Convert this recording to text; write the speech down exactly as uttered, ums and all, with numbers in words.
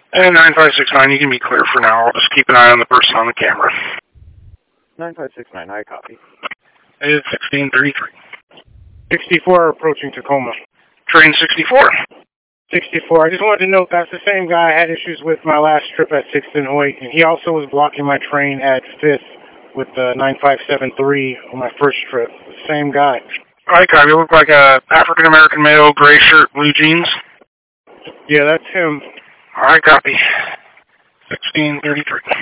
And nine five six nine, you can be clear for now. I'll just keep an eye on the person on the camera. nine five six nine, I copy. It's sixteen thirty-three. sixty-four approaching Tacoma. Train sixty-four. sixty-four. I just wanted to note that's the same guy I had issues with my last trip at sixth and Hoyt, and he also was blocking my train at fifth with the nine five seven three on my first trip. Same guy. Alright, copy. You look like a African-American male, gray shirt, blue jeans. Yeah, that's him. Alright, copy. sixteen thirty-three.